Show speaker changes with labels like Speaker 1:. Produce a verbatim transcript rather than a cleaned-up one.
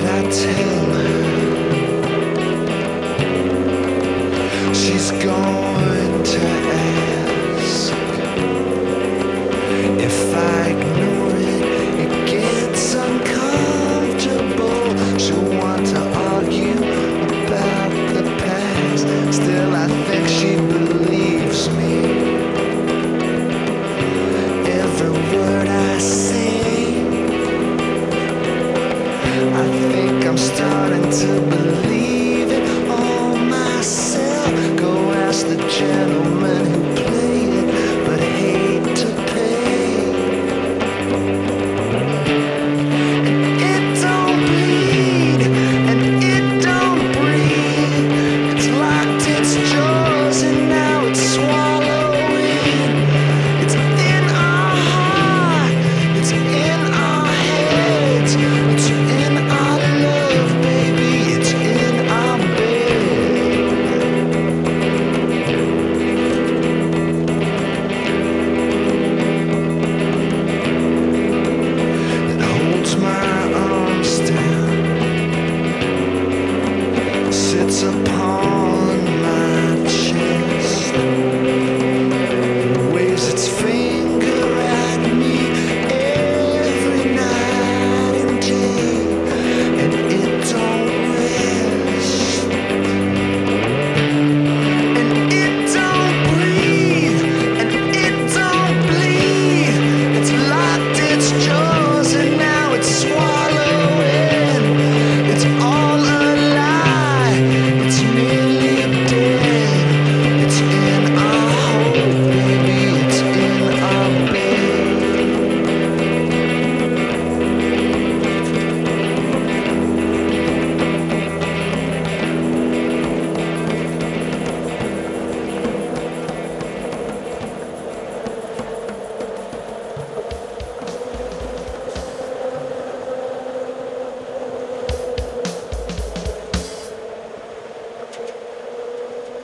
Speaker 1: I tell her she's going to ask? If I ignore it, it gets uncomfortable. She'll want to argue about the past. Still, I think she believes me. Every word I sing, I think I'm starting to believe.